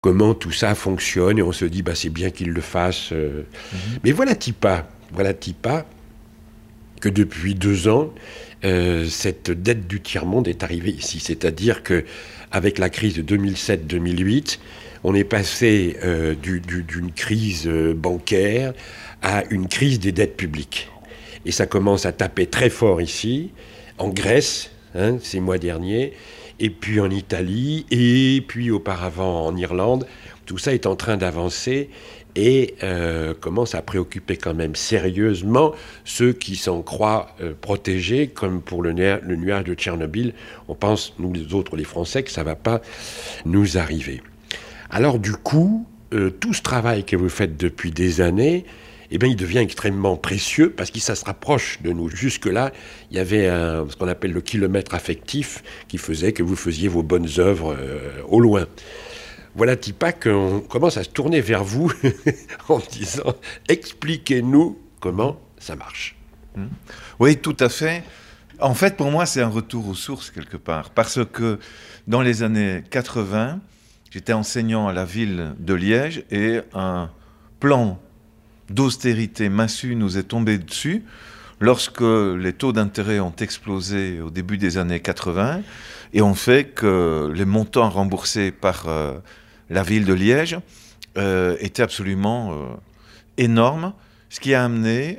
comment tout ça fonctionne, et on se dit, c'est bien qu'ils le fassent. Mais voilà-t-il pas que depuis 2 ans, cette dette du tiers-monde est arrivée ici. C'est-à-dire qu'avec la crise de 2007-2008, on est passé d'une crise bancaire à une crise des dettes publiques. Et ça commence à taper très fort ici, en Grèce, ces mois derniers, et puis en Italie, et puis auparavant en Irlande. Tout ça est en train d'avancer et commence à préoccuper quand même sérieusement ceux qui s'en croient protégés, comme pour le nuage de Tchernobyl. On pense, nous les autres, les Français, que ça ne va pas nous arriver. Alors du coup, tout ce travail que vous faites depuis des années, il devient extrêmement précieux parce que ça se rapproche de nous. Jusque-là, il y avait ce qu'on appelle le kilomètre affectif qui faisait que vous faisiez vos bonnes œuvres au loin. Voilà-t-il pas qu'on commence à se tourner vers vous en disant « Expliquez-nous comment ça marche ». Oui, tout à fait. En fait, pour moi, c'est un retour aux sources quelque part. Parce que dans les années 80, j'étais enseignant à la ville de Liège et un plan d'austérité massue nous est tombé dessus lorsque les taux d'intérêt ont explosé au début des années 80 et ont fait que les montants remboursés par la ville de Liège étaient absolument énormes, ce qui a amené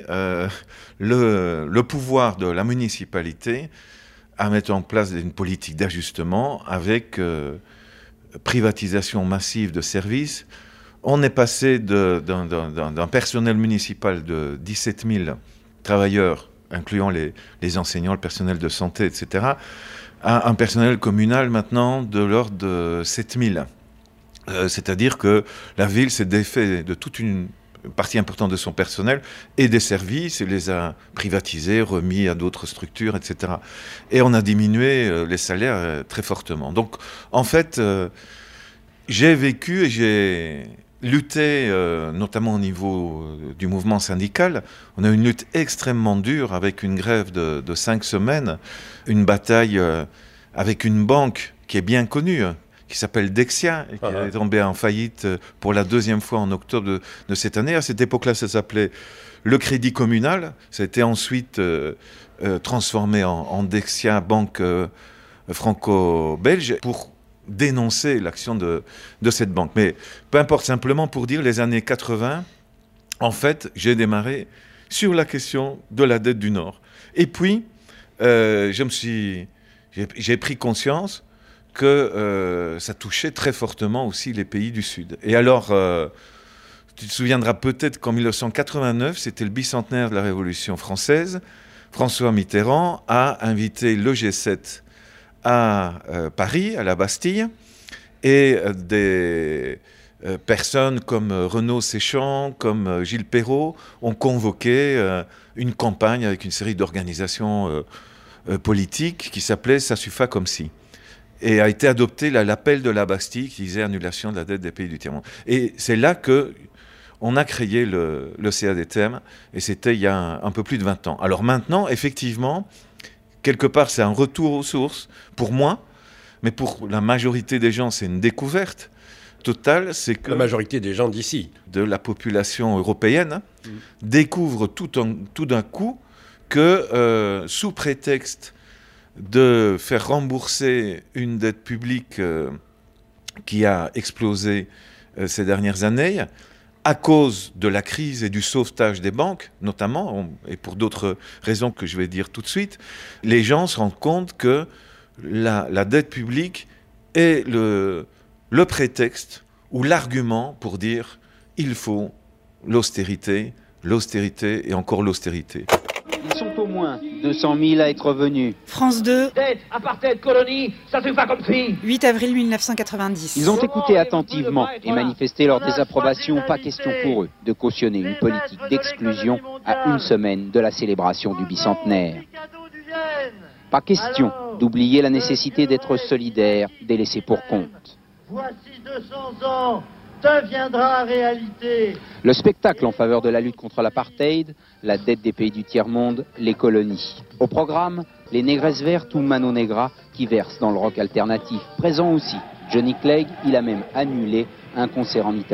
le pouvoir de la municipalité à mettre en place une politique d'ajustement avec privatisation massive de services. On est passé d'un personnel municipal de 17 000 travailleurs, incluant les enseignants, le personnel de santé, etc., à un personnel communal maintenant de l'ordre de 7 000. C'est-à-dire que la ville s'est défait de toute une partie importante de son personnel et des services, et les a privatisés, remis à d'autres structures, etc. Et on a diminué les salaires très fortement. Donc, en fait, j'ai vécu et j'ai lutté, notamment au niveau du mouvement syndical. On a eu une lutte extrêmement dure avec une grève de 5 semaines, une bataille avec une banque qui est bien connue, qui s'appelle Dexia, et qui est tombée en faillite pour la 2e fois en octobre de cette année. À cette époque-là, ça s'appelait le Crédit Communal. Ça a été ensuite transformé en Dexia, banque franco-belge, pour dénoncer l'action de cette banque. Mais peu importe, simplement pour dire, les années 80, en fait, j'ai démarré sur la question de la dette du Nord. Et puis, j'ai pris conscience que ça touchait très fortement aussi les pays du Sud. Et alors, tu te souviendras peut-être qu'en 1989, c'était le bicentenaire de la Révolution française. François Mitterrand a invité le G7 à Paris, à la Bastille, et des personnes comme Renaud Séchant, comme Gilles Perrault, ont convoqué une campagne avec une série d'organisations politiques qui s'appelait « Ça suffit comme si ». Et a été adopté l'appel de la Bastille qui disait « Annulation de la dette des pays du tiers-monde ». Et c'est là qu'on a créé le CADTM, et c'était il y a un peu plus de 20 ans. Alors maintenant, effectivement, quelque part, c'est un retour aux sources, pour moi, mais pour la majorité des gens, c'est une découverte totale. C'est que la majorité des gens d'ici, de la population européenne, découvre tout d'un coup que, sous prétexte de faire rembourser une dette publique qui a explosé ces dernières années, à cause de la crise et du sauvetage des banques, notamment, et pour d'autres raisons que je vais dire tout de suite, les gens se rendent compte que la dette publique est le prétexte ou l'argument pour dire il faut l'austérité, l'austérité et encore l'austérité. Ils sont au moins 200 000 à être venus. France 2. Dette, apartheid, colonie, ça suffit comme fille. 8 avril 1990. Ils ont écouté attentivement et manifesté leur désapprobation. Pas question pour eux de cautionner une politique d'exclusion à une semaine de la célébration du bicentenaire. Pas question d'oublier la nécessité d'être solidaire des laissés pour compte. Voici 200 ans, deviendra réalité. Le spectacle en faveur de la lutte contre l'apartheid, la dette des pays du tiers-monde, les colonies. Au programme, les Négresses Vertes ou Mano Negra qui versent dans le rock alternatif. Présent aussi, Johnny Clegg, il a même annulé un concert en Italie.